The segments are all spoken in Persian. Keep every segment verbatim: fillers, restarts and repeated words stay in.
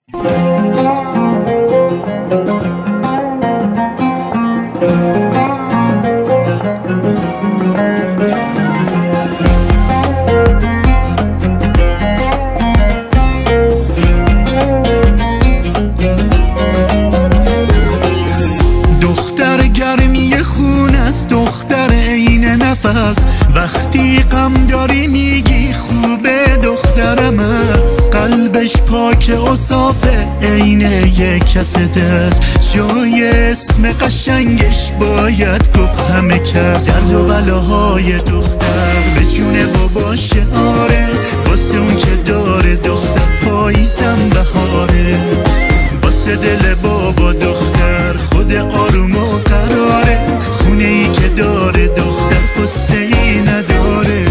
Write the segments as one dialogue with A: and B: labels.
A: دختر گرمی خون است، دختر عین نفس، وقتی غم داری میگی خوبه دخترم است. قلبش پاک و صافه عین یک کف دست، جای اسم قشنگش باید گفت همه کس. درد و بلاهای دختر به جون باباش آره، واسه اون که داره دختر پاییزم بهاره. واسه دل بابا دختر خود آروم و قراره، خونه ای که داره دختر قصه ای نداره.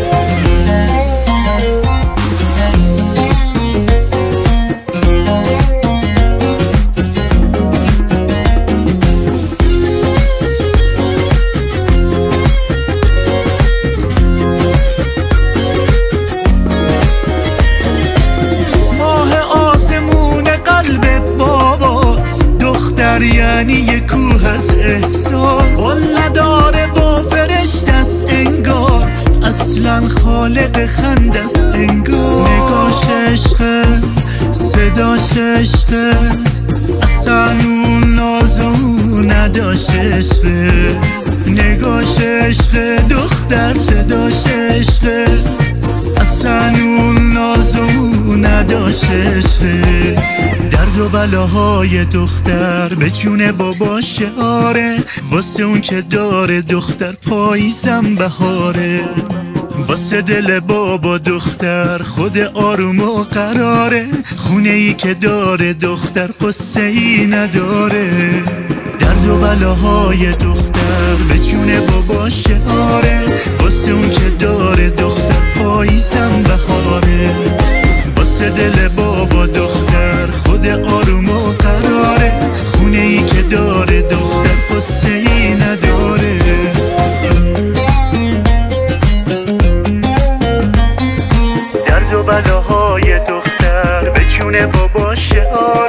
A: یعنی یک کوه از احساس، قول نداره با فرشته است انگار، اصلا خالق خنده است انگار. نگاش عشقه، صداش عشقه، اصلا اون ناز اون نداشت عشقه. نگاش عشقه دختر، صداش عشقه، اصلا اون ناز اون نداشت عشقه. درد و بلاهای دختر به جون باباش آره، واسه اون که داره دختر پاییزم بهاره. واسه دل بابا دختر خود آروم و قراره، خونه ای که داره دختر قصه ای نداره. درد و بلاهای دختر به جون باباش آره، واسه اون که داره دختر پاییزم بهاره. واسه دل بابا دختر خود آروم و قراره، خونه ای که داره دختر قصه ای نداره. درد و بلاهای دختر به جون باباش آره.